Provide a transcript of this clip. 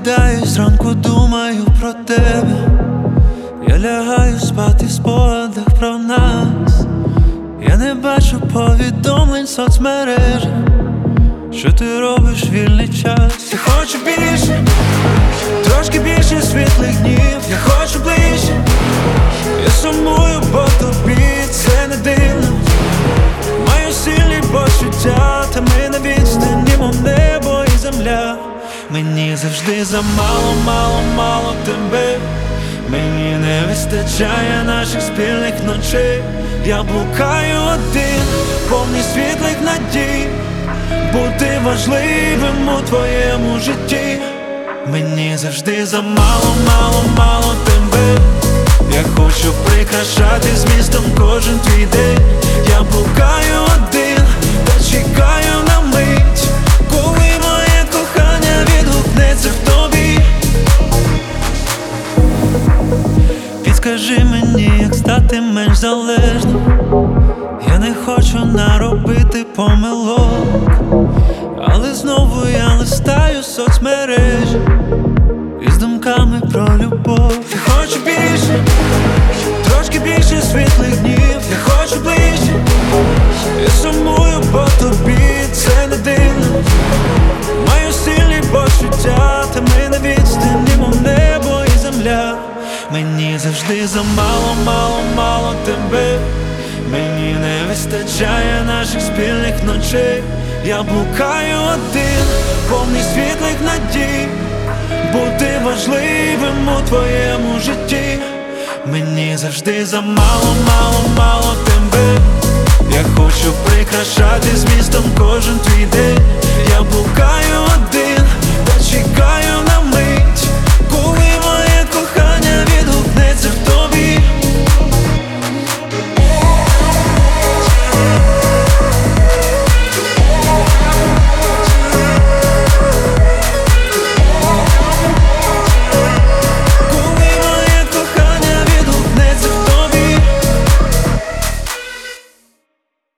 прокидаюсь, зранку думаю про тебе. Я лягаю спати в спогадах про нас. Я не бачу повідомлень в соцмережах. Що ти робиш в вільний час? Я хочу більше, трошки більше світлих днів. Я хочу ближче, я сумую по тобі, це не дивно. Маю сильні почуття, та ми на відстані, мов небо і земля. Мені завжди замало, мало, мало тебе. Мені не вистачає наших спільних ночей. Я блукаю один, повний світлих надій, бути важливим у твоєму житті. Мені завжди замало, мало, мало тебе. Я хочу прикрашати змістом кожен твій день. Я блукаю один, та чекаю на мить, коли моє кохання відгукнеться в тобі. Підскажи мені, як стати менш залежним. Я не хочу наробити помилок, але знову я листаю соцмережі із думками про любов. Я хочу більше, трошки більше світлих днів. Я хочу ближче, я сумую по тобі, це не дивно. Маю сильні почуття, та ми на відстані, мов небо і земля. Мені завжди замало, мало, мало тебе. Мені не вистачає наших спільних ночей. Я блукаю один, повний світлих надій, бути важливим у твоєму житті. Мені завжди замало, мало, мало тебе. Я хочу прикрашати змістом кожен твій день. Я блукаю один.